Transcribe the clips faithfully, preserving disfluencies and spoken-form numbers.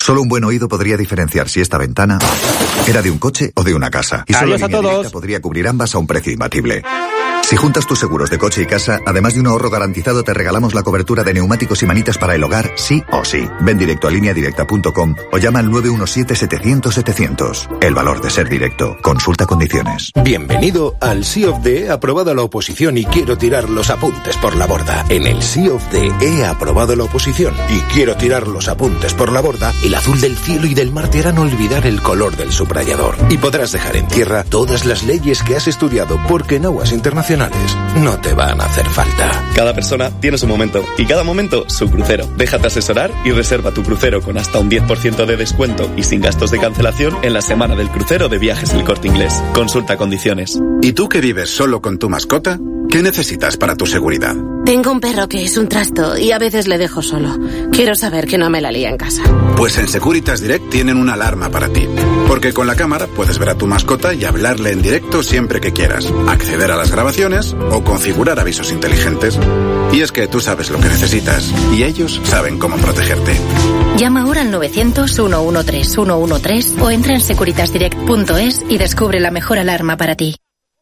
Solo un buen oído podría diferenciar si esta ventana era de un coche o de una casa. Y solo Adiós a Línea todos. Directa podría cubrir ambas a un precio imbatible. Si juntas tus seguros de coche y casa, además de un ahorro garantizado, te regalamos la cobertura de neumáticos y manitas para el hogar, sí o sí. Ven directo a línea directa punto com o llama al nueve uno siete, setecientos, setecientos. El valor de ser directo. Consulta condiciones. Bienvenido al Sea of the He aprobado la oposición y quiero tirar los apuntes por la borda. En el Sea of the He aprobado la oposición y quiero tirar los apuntes por la borda. El azul del cielo y del mar te harán olvidar el color del subrayador. Y podrás dejar en tierra todas las leyes que has estudiado, porque en aguas internacionales no te van a hacer falta. Cada persona tiene su momento y cada momento su crucero. Déjate asesorar y reserva tu crucero con hasta un diez por ciento de descuento y sin gastos de cancelación en la semana del crucero de Viajes El Corte Inglés. Consulta condiciones. ¿Y tú que vives solo con tu mascota? ¿Qué necesitas para tu seguridad? Tengo un perro que es un trasto y a veces le dejo solo. Quiero saber que no me la lía en casa. Pues en Securitas Direct tienen una alarma para ti. Porque con la cámara puedes ver a tu mascota y hablarle en directo siempre que quieras, acceder a las grabaciones o configurar avisos inteligentes. Y es que tú sabes lo que necesitas y ellos saben cómo protegerte. Llama ahora al novecientos, uno uno tres, ciento trece o entra en securitas direct punto es y descubre la mejor alarma para ti.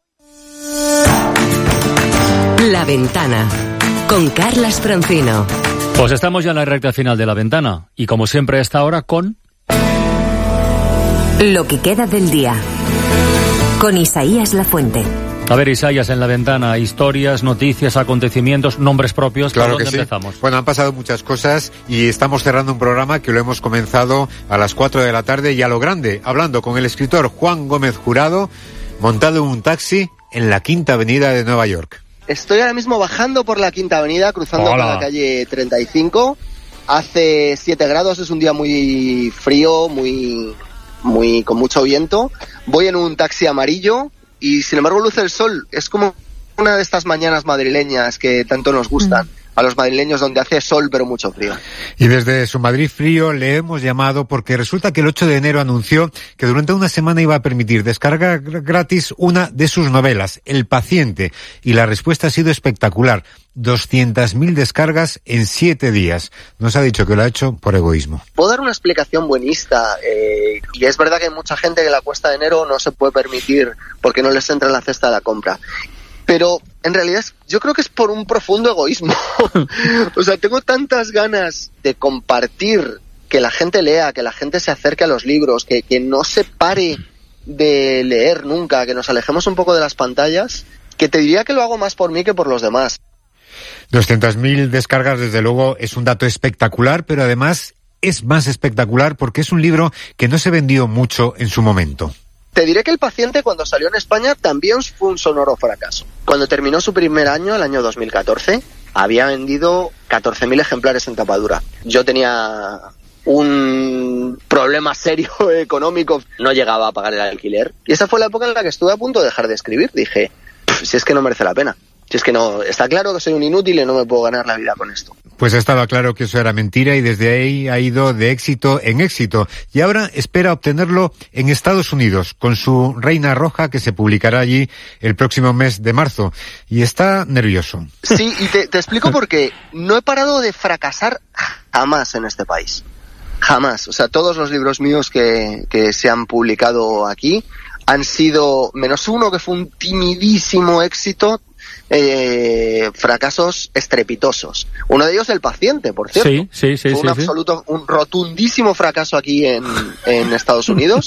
La Ventana, con Carlas Francino. Pues estamos ya en la recta final de La Ventana y como siempre a esta hora con... Lo que queda del día, con Isaías Lafuente. A ver, Isaías, en La Ventana, historias, noticias, acontecimientos, nombres propios. Claro ¿Por que dónde sí. empezamos? Bueno, han pasado muchas cosas y estamos cerrando un programa que lo hemos comenzado a las cuatro de la tarde y a lo grande, hablando con el escritor Juan Gómez Jurado, montado en un taxi en la Quinta Avenida de Nueva York. Estoy ahora mismo bajando por la Quinta Avenida, cruzando por la calle treinta y cinco. Hace siete grados, es un día muy frío, muy, muy con mucho viento. Voy en un taxi amarillo y sin embargo luce el sol. Es como una de estas mañanas madrileñas que tanto nos gustan a los madrileños, donde hace sol pero mucho frío. Y desde su Madrid frío le hemos llamado porque resulta que el ocho de enero anunció que durante una semana iba a permitir descargar gratis una de sus novelas, El paciente, y la respuesta ha sido espectacular. doscientas mil descargas en siete días. Nos ha dicho que lo ha hecho por egoísmo. Puedo dar una explicación buenista, eh, y es verdad que hay mucha gente que la cuesta de enero no se puede permitir porque no les entra en la cesta de la compra. Pero en realidad yo creo que es por un profundo egoísmo. O sea, tengo tantas ganas de compartir, que la gente lea, que la gente se acerque a los libros, que, que no se pare de leer nunca, que nos alejemos un poco de las pantallas, que te diría que lo hago más por mí que por los demás. doscientas mil descargas, desde luego, es un dato espectacular, pero además es más espectacular porque es un libro que no se vendió mucho en su momento. Te diré que El paciente, cuando salió en España, también fue un sonoro fracaso. Cuando terminó su primer año, el año dos mil catorce, había vendido catorce mil ejemplares en tapadura. Yo tenía un problema serio económico, no llegaba a pagar el alquiler. Y esa fue la época en la que estuve a punto de dejar de escribir. Dije, si es que no merece la pena. Si es que no, está claro que soy un inútil y no me puedo ganar la vida con esto. Pues estaba claro que eso era mentira y desde ahí ha ido de éxito en éxito. Y ahora espera obtenerlo en Estados Unidos, con su Reina Roja, que se publicará allí el próximo mes de marzo. Y está nervioso. Sí, y te, te explico por qué. No he parado de fracasar jamás en este país. Jamás. O sea, todos los libros míos que, que se han publicado aquí han sido, menos uno que fue un timidísimo éxito, Eh, fracasos estrepitosos. Uno de ellos, El paciente, por cierto. Sí, sí, sí. Fue un sí, absoluto, sí. un rotundísimo fracaso aquí en, en Estados Unidos.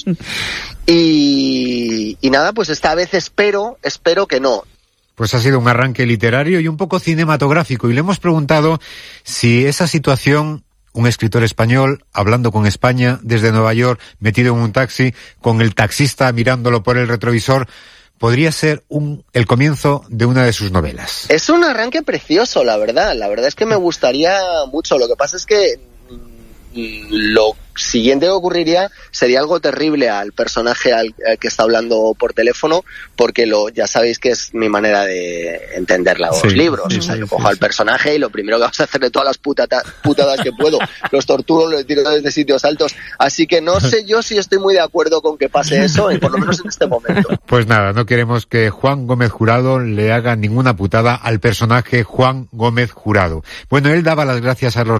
y, y nada, pues esta vez espero, espero que no. Pues ha sido un arranque literario y un poco cinematográfico. Y le hemos preguntado si esa situación, un escritor español hablando con España desde Nueva York, metido en un taxi, con el taxista mirándolo por el retrovisor, podría ser un, el comienzo de una de sus novelas. Es un arranque precioso, la verdad. La verdad es que me gustaría mucho. Lo que pasa es que lo siguiente que ocurriría sería algo terrible al personaje al, al que está hablando por teléfono, porque lo ya sabéis que es mi manera de entender los sí, libros. Sí, o sea, sí, yo cojo sí, al sí. personaje y lo primero que vamos a hacer de todas las putata, putadas que puedo, los torturo, los tiro desde sitios altos. Así que no sé yo si estoy muy de acuerdo con que pase eso, por lo menos en este momento. Pues nada, no queremos que Juan Gómez Jurado le haga ninguna putada al personaje Juan Gómez Jurado. Bueno, él daba las gracias a los